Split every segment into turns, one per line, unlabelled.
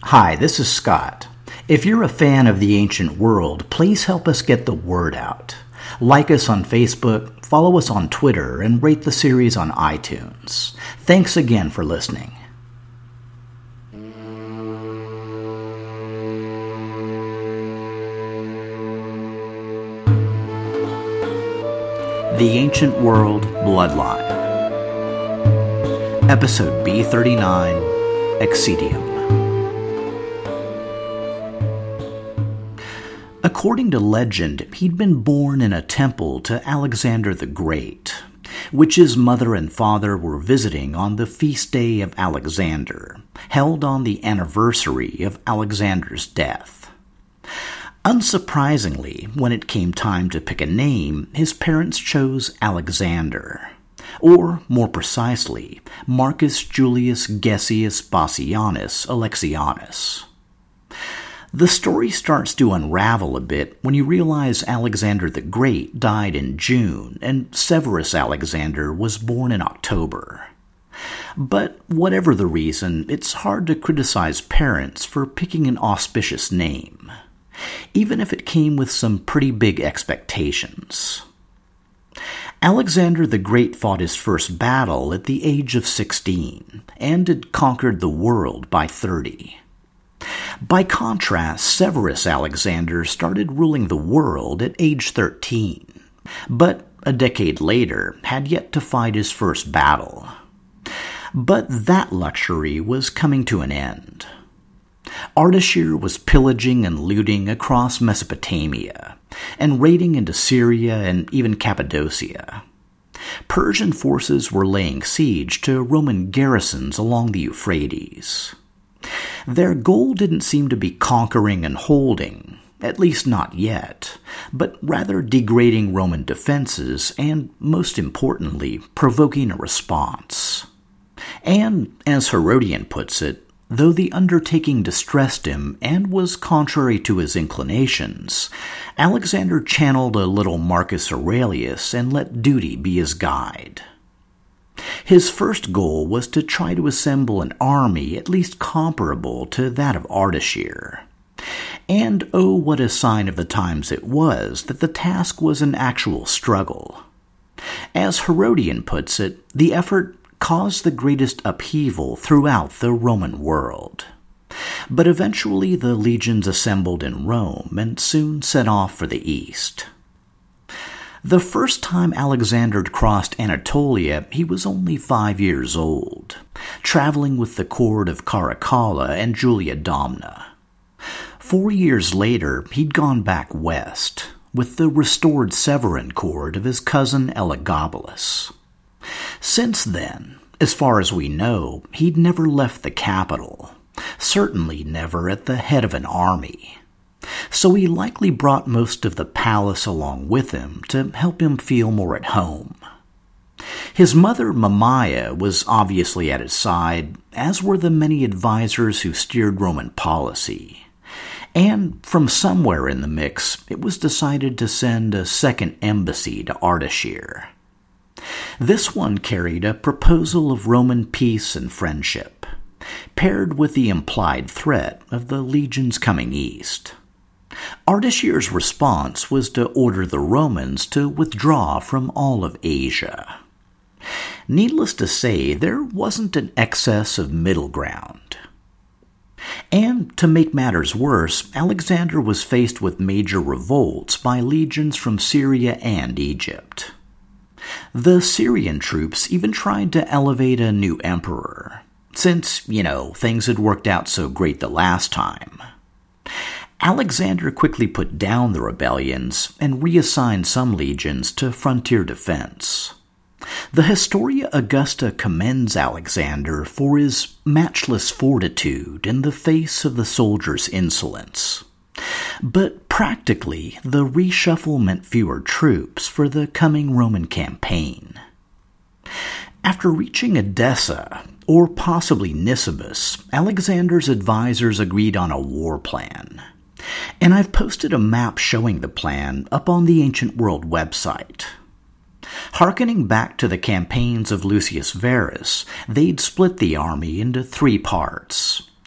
Hi, this is Scott. If you're a fan of the ancient world, please help us get the word out. Like us on Facebook, follow us on Twitter, and rate the series on iTunes. Thanks again for listening. The Ancient World Bloodline. Episode B39, Excidium. According to legend, he'd been born in a temple to Alexander the Great, which his mother and father were visiting on the feast day of Alexander, held on the anniversary of Alexander's death. Unsurprisingly, when it came time to pick a name, his parents chose Alexander, or more precisely, Marcus Julius Gessius Bassianus Alexianus. The story starts to unravel a bit when you realize Alexander the Great died in June and Severus Alexander was born in October. But whatever the reason, it's hard to criticize parents for picking an auspicious name, even if it came with some pretty big expectations. Alexander the Great fought his first battle at the age of 16 and had conquered the world by 30. By contrast, Severus Alexander started ruling the world at age 13, but a decade later had yet to fight his first battle. But that luxury was coming to an end. Ardashir was pillaging and looting across Mesopotamia, and raiding into Syria and even Cappadocia. Persian forces were laying siege to Roman garrisons along the Euphrates. Their goal didn't seem to be conquering and holding, at least not yet, but rather degrading Roman defenses and, most importantly, provoking a response. And, as Herodian puts it, though the undertaking distressed him and was contrary to his inclinations, Alexander channeled a little Marcus Aurelius and let duty be his guide. His first goal was to try to assemble an army at least comparable to that of Ardashir. And oh, what a sign of the times it was that the task was an actual struggle. As Herodian puts it, the effort caused the greatest upheaval throughout the Roman world. But eventually the legions assembled in Rome and soon set off for the east. The first time Alexander crossed Anatolia, he was only 5 years old, traveling with the court of Caracalla and Julia Domna. 4 years later, he'd gone back west, with the restored Severan court of his cousin Elagabalus. Since then, as far as we know, he'd never left the capital, certainly never at the head of an army. So he likely brought most of the palace along with him to help him feel more at home. His mother, Mamaia, was obviously at his side, as were the many advisors who steered Roman policy. And from somewhere in the mix, it was decided to send a second embassy to Ardashir. This one carried a proposal of Roman peace and friendship, paired with the implied threat of the legions coming east. Ardashir's response was to order the Romans to withdraw from all of Asia. Needless to say, there wasn't an excess of middle ground. And to make matters worse, Alexander was faced with major revolts by legions from Syria and Egypt. The Syrian troops even tried to elevate a new emperor, since, things had worked out so great the last time. Alexander quickly put down the rebellions and reassigned some legions to frontier defense. The Historia Augusta commends Alexander for his matchless fortitude in the face of the soldiers' insolence. But practically, the reshuffle meant fewer troops for the coming Roman campaign. After reaching Edessa, or possibly Nisibis, Alexander's advisors agreed on a war plan. And I've posted a map showing the plan up on the Ancient World website. Harkening back to the campaigns of Lucius Verus, they'd split the army into 3 parts: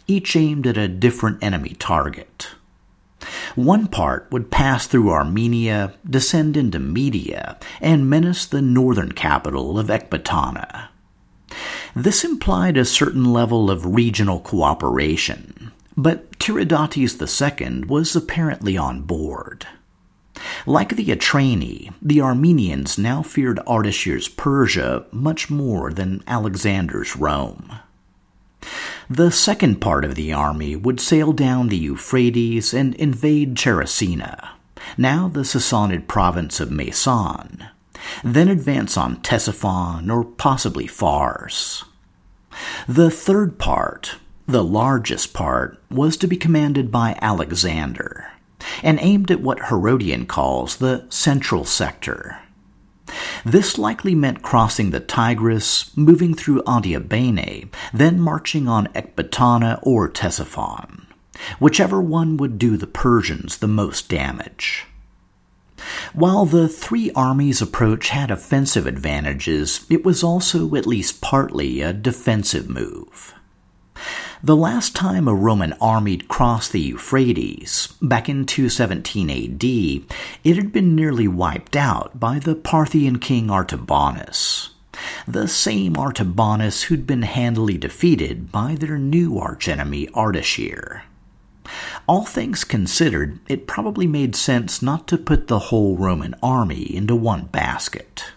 each aimed at a different enemy target. One part would pass through Armenia, descend into Media, and menace the northern capital of Ecbatana. This implied a certain level of regional cooperation, but Tiridates II was apparently on board. Like the Atraini, the Armenians now feared Ardashir's Persia much more than Alexander's Rome. The second part of the army would sail down the Euphrates and invade Terracina, now the Sassanid province of Mason, then advance on Ctesiphon or possibly Fars. The third part, the largest part, was to be commanded by Alexander, and aimed at what Herodian calls the central sector. This likely meant crossing the Tigris, moving through Adiabene, then marching on Ecbatana or Ctesiphon, whichever one would do the Persians the most damage. While the three armies' approach had offensive advantages, it was also at least partly a defensive move. The last time a Roman army crossed the Euphrates, back in 217 AD, it had been nearly wiped out by the Parthian king Artabanus, the same Artabanus who'd been handily defeated by their new archenemy Ardashir. All things considered, it probably made sense not to put the whole Roman army into one basket.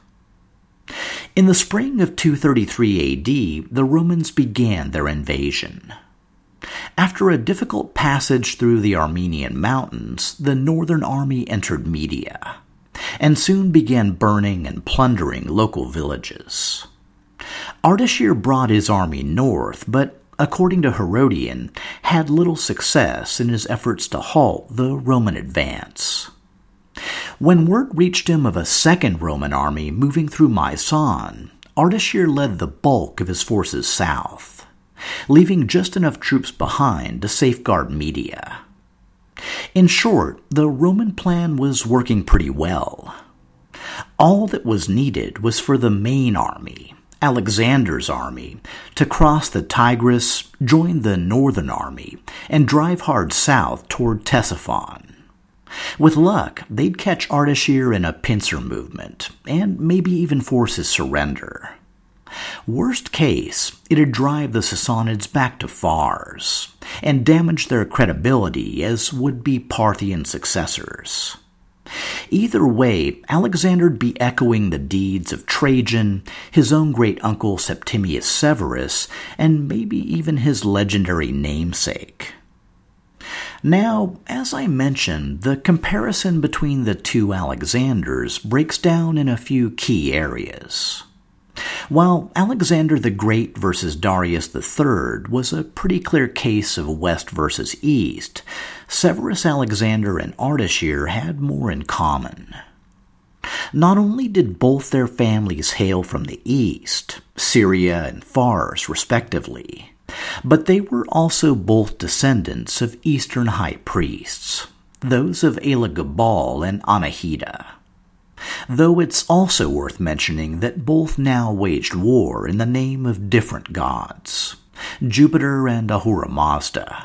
In the spring of 233 AD, the Romans began their invasion. After a difficult passage through the Armenian mountains, the northern army entered Media, and soon began burning and plundering local villages. Ardashir brought his army north, but, according to Herodian, had little success in his efforts to halt the Roman advance. When word reached him of a second Roman army moving through Myson, Ardashir led the bulk of his forces south, leaving just enough troops behind to safeguard Media. In short, the Roman plan was working pretty well. All that was needed was for the main army, Alexander's army, to cross the Tigris, join the northern army, and drive hard south toward Ctesiphon. With luck, they'd catch Ardashir in a pincer movement, and maybe even force his surrender. Worst case, it'd drive the Sassanids back to Fars, and damage their credibility as would-be Parthian successors. Either way, Alexander'd be echoing the deeds of Trajan, his own great-uncle Septimius Severus, and maybe even his legendary namesake. Now, as I mentioned, the comparison between the two Alexanders breaks down in a few key areas. While Alexander the Great versus Darius III was a pretty clear case of West versus East, Severus Alexander and Ardashir had more in common. Not only did both their families hail from the East, Syria and Fars respectively, but they were also both descendants of Eastern high priests, those of Elagabal and Anahita. Though it's also worth mentioning that both now waged war in the name of different gods, Jupiter and Ahura Mazda.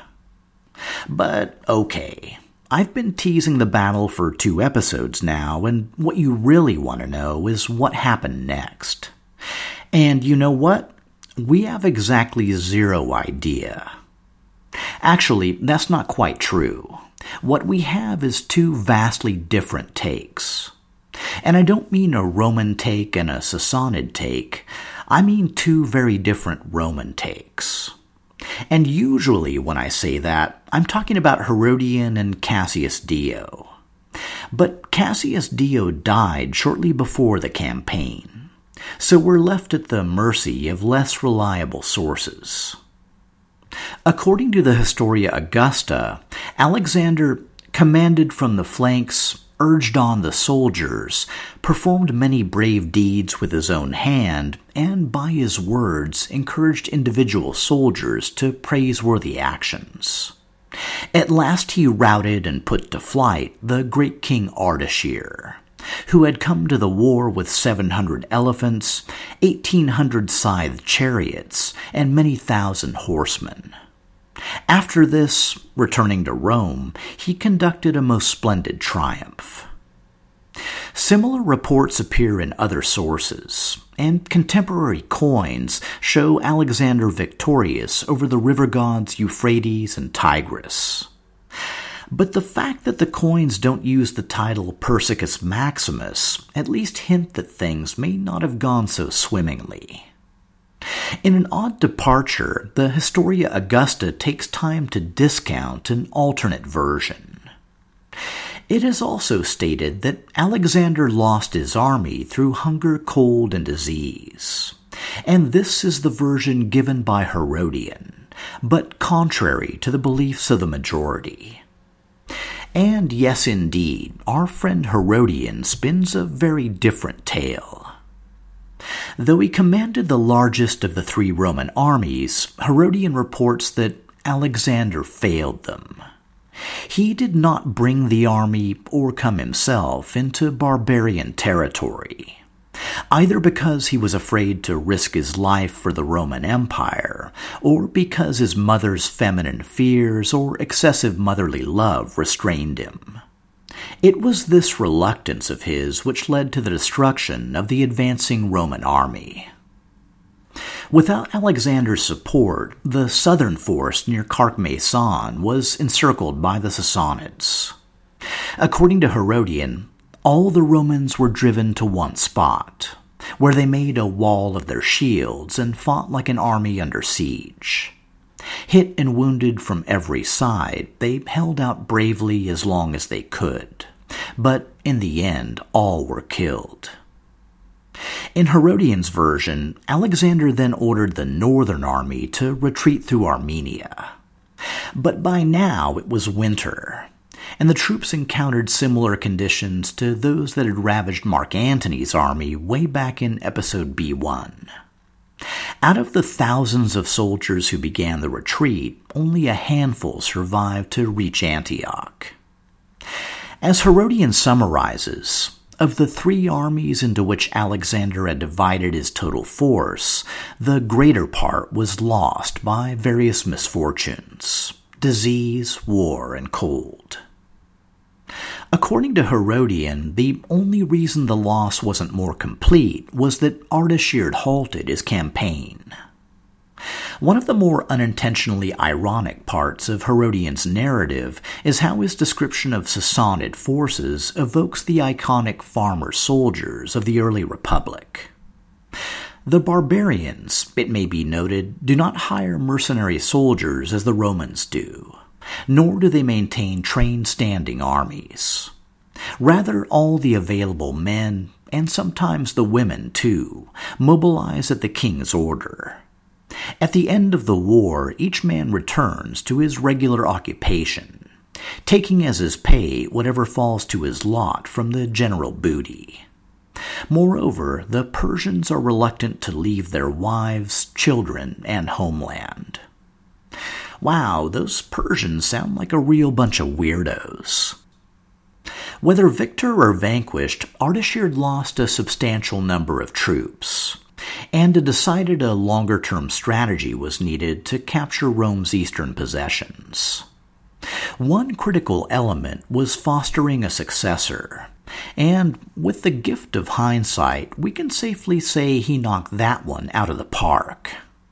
But okay, I've been teasing the battle for 2 episodes now, and what you really want to know is what happened next. And you know what? We have exactly 0 idea. Actually, that's not quite true. What we have is 2 vastly different takes. And I don't mean a Roman take and a Sassanid take. I mean 2 very different Roman takes. And usually when I say that, I'm talking about Herodian and Cassius Dio. But Cassius Dio died shortly before the campaign, so we're left at the mercy of less reliable sources. According to the Historia Augusta, Alexander commanded from the flanks, urged on the soldiers, performed many brave deeds with his own hand, and by his words encouraged individual soldiers to praiseworthy actions. At last he routed and put to flight the great king Ardashir, who had come to the war with 700 elephants, 1,800 scythed chariots, and many thousand horsemen. After this, returning to Rome, he conducted a most splendid triumph. Similar reports appear in other sources, and contemporary coins show Alexander victorious over the river gods Euphrates and Tigris. But the fact that the coins don't use the title Persicus Maximus at least hint that things may not have gone so swimmingly. In an odd departure, the Historia Augusta takes time to discount an alternate version. It is also stated that Alexander lost his army through hunger, cold, and disease, and this is the version given by Herodian, but contrary to the beliefs of the majority. And yes, indeed, our friend Herodian spins a very different tale. Though he commanded the largest of the 3 Roman armies, Herodian reports that Alexander failed them. He did not bring the army or come himself into barbarian territory, either because he was afraid to risk his life for the Roman Empire, or because his mother's feminine fears or excessive motherly love restrained him. It was this reluctance of his which led to the destruction of the advancing Roman army. Without Alexander's support, the southern force near Carchmaison was encircled by the Sassanids. According to Herodian, all the Romans were driven to one spot, where they made a wall of their shields and fought like an army under siege. Hit and wounded from every side, they held out bravely as long as they could, but in the end all were killed. In Herodian's version, Alexander then ordered the northern army to retreat through Armenia. But by now it was winter, and the troops encountered similar conditions to those that had ravaged Mark Antony's army way back in episode B1. Out of the thousands of soldiers who began the retreat, only a handful survived to reach Antioch. As Herodian summarizes, of the 3 armies into which Alexander had divided his total force, the greater part was lost by various misfortunes: disease, war, and cold. According to Herodian, the only reason the loss wasn't more complete was that Ardashir halted his campaign. One of the more unintentionally ironic parts of Herodian's narrative is how his description of Sassanid forces evokes the iconic farmer soldiers of the early Republic. The barbarians, it may be noted, do not hire mercenary soldiers as the Romans do, nor do they maintain trained standing armies. Rather, all the available men, and sometimes the women too, mobilize at the king's order. At the end of the war, each man returns to his regular occupation, taking as his pay whatever falls to his lot from the general booty. Moreover, the Persians are reluctant to leave their wives, children, and homeland. Wow, those Persians sound like a real bunch of weirdos. Whether victor or vanquished, Ardashir lost a substantial number of troops, and decided a longer-term strategy was needed to capture Rome's eastern possessions. One critical element was fostering a successor, and with the gift of hindsight, we can safely say he knocked that one out of the park.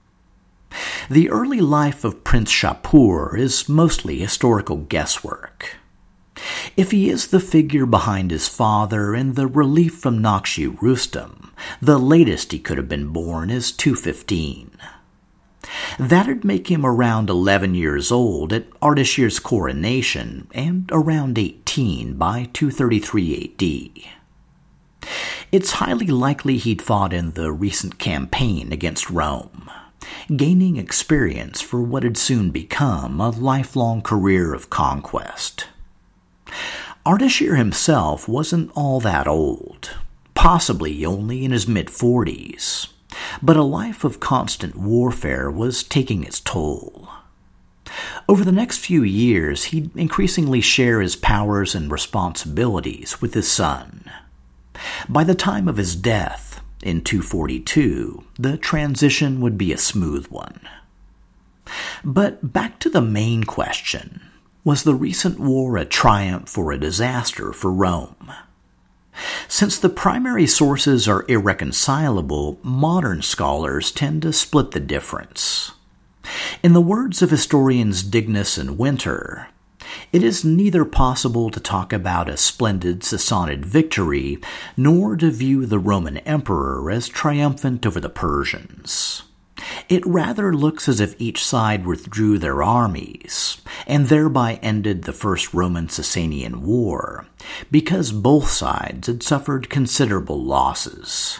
The early life of Prince Shapur is mostly historical guesswork. If he is the figure behind his father and the relief from Nakshi Rustam, the latest he could have been born is 215. That'd make him around 11 years old at Ardashir's coronation and around 18 by 233 AD. It's highly likely he'd fought in the recent campaign against Rome, gaining experience for what had soon become a lifelong career of conquest. Ardashir himself wasn't all that old, possibly only in his mid-40s, but a life of constant warfare was taking its toll. Over the next few years, he'd increasingly share his powers and responsibilities with his son. By the time of his death, in 242, the transition would be a smooth one. But back to the main question. Was the recent war a triumph or a disaster for Rome? Since the primary sources are irreconcilable, modern scholars tend to split the difference. In the words of historians Dignus and Winter, it is neither possible to talk about a splendid Sassanid victory, nor to view the Roman emperor as triumphant over the Persians. It rather looks as if each side withdrew their armies, and thereby ended the First Roman-Sasanian War, because both sides had suffered considerable losses.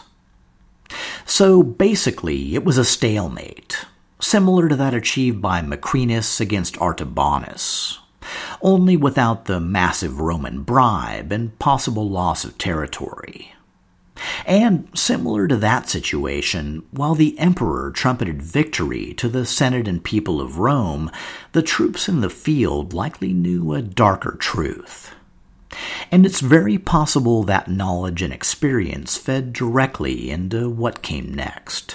So basically, it was a stalemate, similar to that achieved by Macrinus against Artabanus, only without the massive Roman bribe and possible loss of territory. And similar to that situation, while the emperor trumpeted victory to the Senate and people of Rome, the troops in the field likely knew a darker truth. And it's very possible that knowledge and experience fed directly into what came next.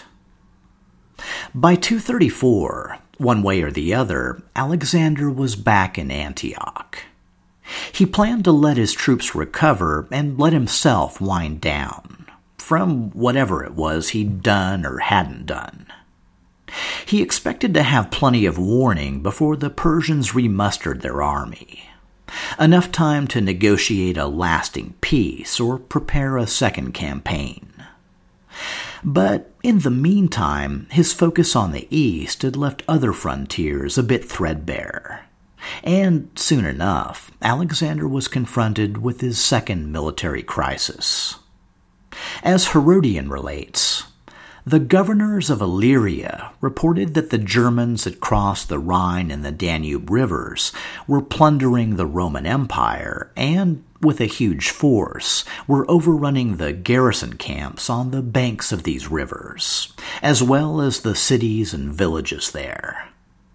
By 234, one way or the other, Alexander was back in Antioch. He planned to let his troops recover and let himself wind down from whatever it was he'd done or hadn't done. He expected to have plenty of warning before the Persians remustered their army, enough time to negotiate a lasting peace or prepare a second campaign. But in the meantime, his focus on the east had left other frontiers a bit threadbare. And soon enough, Alexander was confronted with his second military crisis. As Herodian relates, the governors of Illyria reported that the Germans had crossed the Rhine and the Danube rivers, were plundering the Roman Empire, and, with a huge force, were overrunning the garrison camps on the banks of these rivers, as well as the cities and villages there.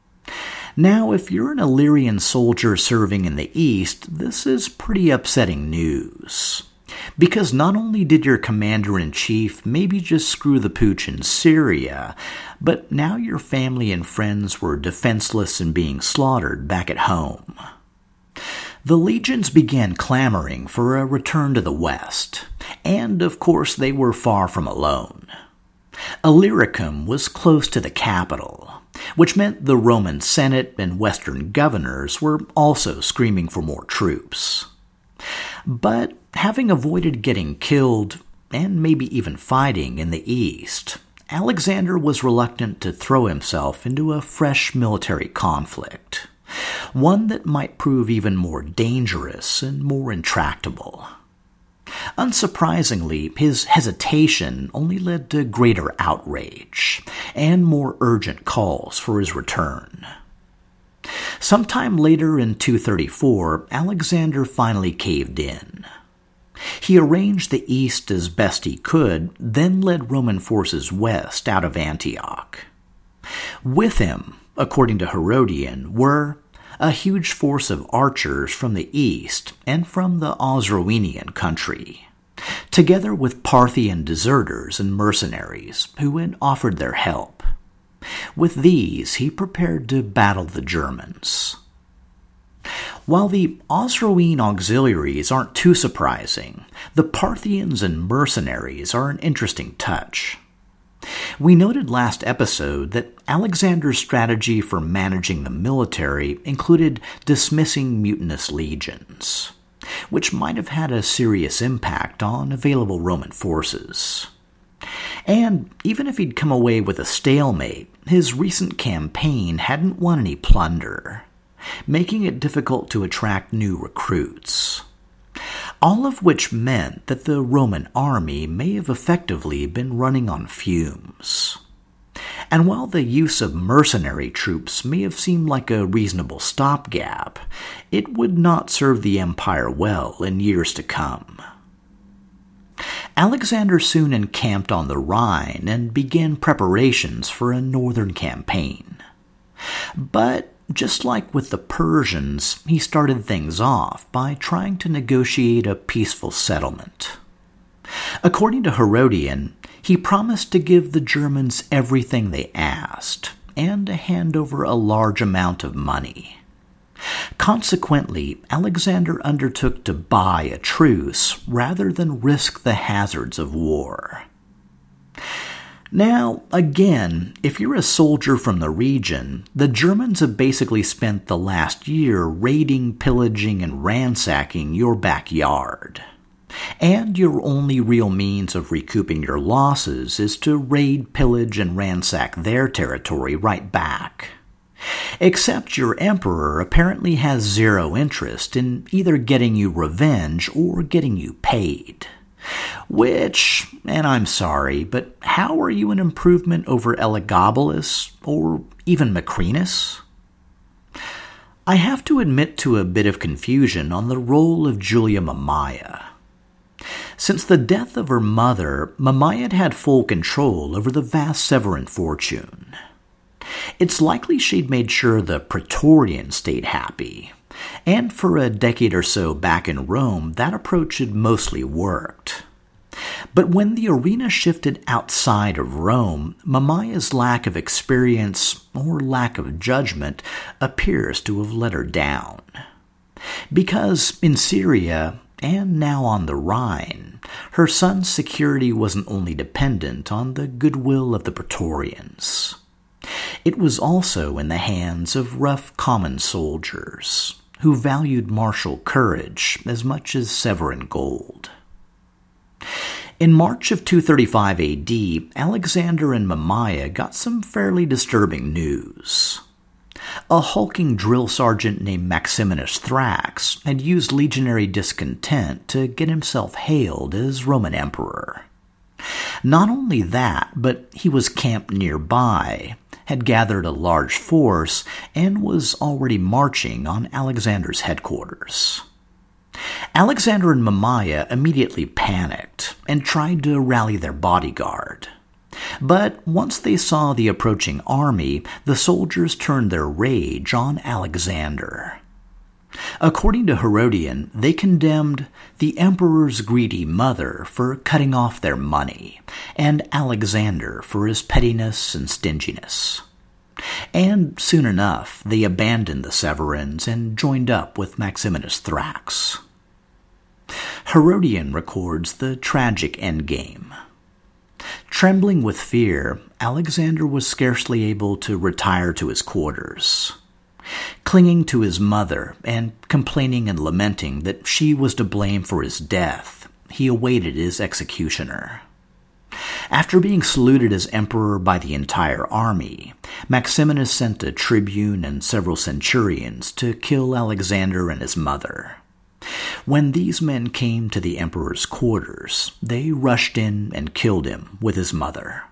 Now, if you're an Illyrian soldier serving in the east, this is pretty upsetting news. Because not only did your commander-in-chief maybe just screw the pooch in Syria, but now your family and friends were defenseless and being slaughtered back at home. The legions began clamoring for a return to the west, and of course they were far from alone. Illyricum was close to the capital, which meant the Roman Senate and Western governors were also screaming for more troops. But having avoided getting killed, and maybe even fighting in the east, Alexander was reluctant to throw himself into a fresh military conflict, one that might prove even more dangerous and more intractable. Unsurprisingly, his hesitation only led to greater outrage and more urgent calls for his return. Sometime later in 234, Alexander finally caved in. He arranged the east as best he could, then led Roman forces west out of Antioch. With him, according to Herodian, were a huge force of archers from the east and from the Osroenian country, together with Parthian deserters and mercenaries who had offered their help. With these, he prepared to battle the Germans. While the Osroene auxiliaries aren't too surprising, the Parthians and mercenaries are an interesting touch. We noted last episode that Alexander's strategy for managing the military included dismissing mutinous legions, which might have had a serious impact on available Roman forces. And even if he'd come away with a stalemate, his recent campaign hadn't won any plunder, making it difficult to attract new recruits. All of which meant that the Roman army may have effectively been running on fumes. And while the use of mercenary troops may have seemed like a reasonable stopgap, it would not serve the empire well in years to come. Alexander soon encamped on the Rhine and began preparations for a northern campaign. But just like with the Persians, he started things off by trying to negotiate a peaceful settlement. According to Herodian, he promised to give the Germans everything they asked, and to hand over a large amount of money. Consequently, Alexander undertook to buy a truce rather than risk the hazards of war. Now, again, if you're a soldier from the region, the Germans have basically spent the last year raiding, pillaging, and ransacking your backyard. And your only real means of recouping your losses is to raid, pillage, and ransack their territory right back. Except your emperor apparently has zero interest in either getting you revenge or getting you paid. Which, and I'm sorry, but how are you an improvement over Elagabalus or even Macrinus? I have to admit to a bit of confusion on the role of Julia Mamaea. Since the death of her mother, Mamaea had full control over the vast Severan fortune. It's likely she'd made sure the Praetorians stayed happy, and for a decade or so back in Rome, that approach had mostly worked. But when the arena shifted outside of Rome, Mamaea's lack of experience or lack of judgment appears to have let her down. Because in Syria, and now on the Rhine, her son's security wasn't only dependent on the goodwill of the Praetorians. It was also in the hands of rough common soldiers, who valued martial courage as much as Severan gold. In March of 235 AD, Alexander and Mamaea got some fairly disturbing news. A hulking drill sergeant named Maximinus Thrax had used legionary discontent to get himself hailed as Roman emperor. Not only that, but he was camped nearby, had gathered a large force, and was already marching on Alexander's headquarters. Alexander and Mamaea immediately panicked and tried to rally their bodyguard. But once they saw the approaching army, the soldiers turned their rage on Alexander. According to Herodian, they condemned the emperor's greedy mother for cutting off their money, and Alexander for his pettiness and stinginess. And soon enough, they abandoned the Severans and joined up with Maximinus Thrax. Herodian records the tragic endgame. Trembling with fear, Alexander was scarcely able to retire to his quarters. Clinging to his mother and complaining and lamenting that she was to blame for his death, he awaited his executioner. After being saluted as emperor by the entire army, Maximinus sent a tribune and several centurions to kill Alexander and his mother. When these men came to the emperor's quarters, they rushed in and killed him with his mother.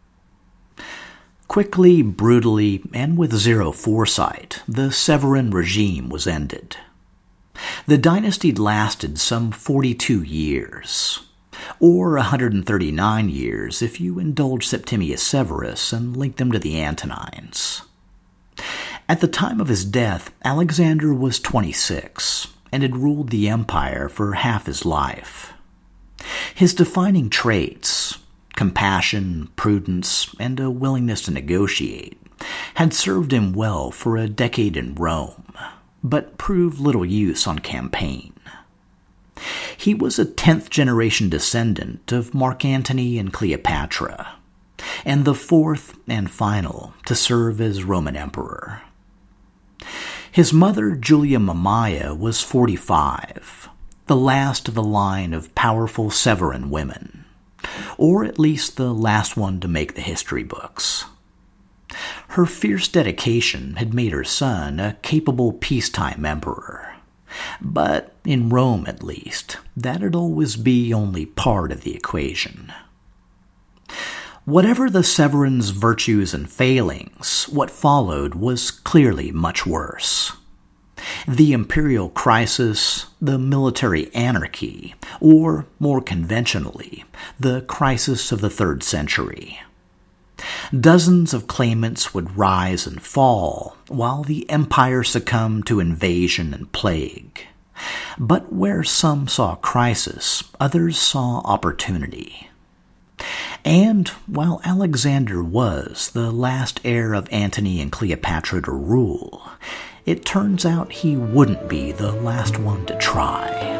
Quickly, brutally, and with zero foresight, the Severan regime was ended. The dynasty lasted some 42 years, or 139 years if you indulge Septimius Severus and link them to the Antonines. At the time of his death, Alexander was 26 and had ruled the empire for half his life. His defining traits, compassion, prudence, and a willingness to negotiate, had served him well for a decade in Rome, but proved little use on campaign. He was a 10th-generation descendant of Mark Antony and Cleopatra, and the fourth and final to serve as Roman emperor. His mother, Julia Mamaea, was 45, the last of the line of powerful Severan women, or at least the last one to make the history books. Her fierce dedication had made her son a capable peacetime emperor, but in Rome at least, that'd always be only part of the equation. Whatever the Severans' virtues and failings, what followed was clearly much worse. The imperial crisis, the military anarchy, or, more conventionally, the crisis of the 3rd century. Dozens of claimants would rise and fall, while the empire succumbed to invasion and plague. But where some saw crisis, others saw opportunity. And while Alexander was the last heir of Antony and Cleopatra to rule, it turns out he wouldn't be the last one to try.